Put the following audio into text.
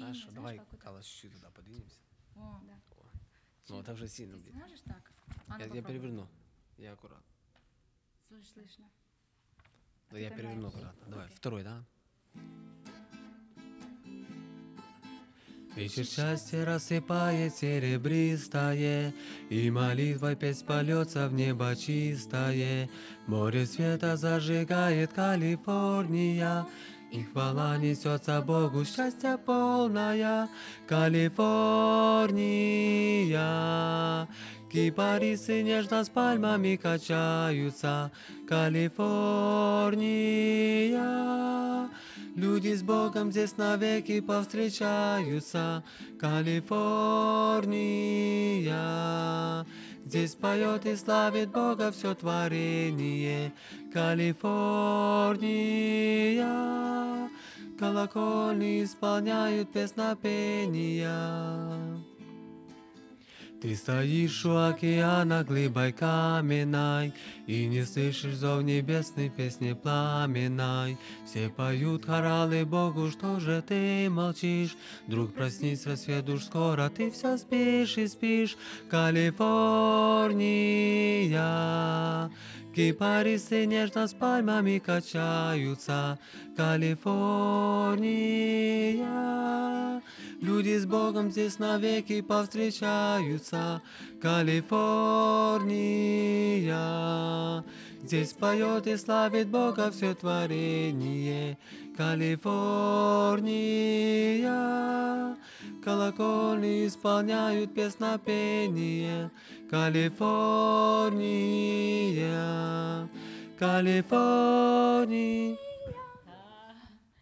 Хорошо, знаешь, давай как вот так. Калаш чуть-чуть туда подвинемся. О, да. О. Ну, это уже сильно Ты будет. сможешь так? А ну Я попробуй. переверну. Я аккуратно. Слышно. Да, ты я переверну поймаешь. аккуратно. Давай, Окей. второй, да? Вечер счастья рассыпает серебристое, и молитвой песнь полется в небо чистое. Море света зажигает Калифорния, и хвала несется Богу, счастья полная. Калифорния, кипарисы нежно с пальмами качаются. Калифорния, люди с Богом здесь навеки повстречаются. Калифорния, здесь поет и славит Бога все творение. Калифорния, колокольни исполняют песнопения. Ты стоишь у океана глыбой каменной, и не слышишь зов небесной песни пламенной. Все поют хоралы Богу, что же ты молчишь? Вдруг проснись, рассвет уж скоро, ты все спишь и спишь. Калифорния, кипарисы нежно с пальмами качаются. Калифорния, люди с Богом здесь навеки повстречаются. Калифорния, здесь поет и славит Бога все творение. Калифорния, колокольни исполняют песнопение. Калифорния, Калифорния.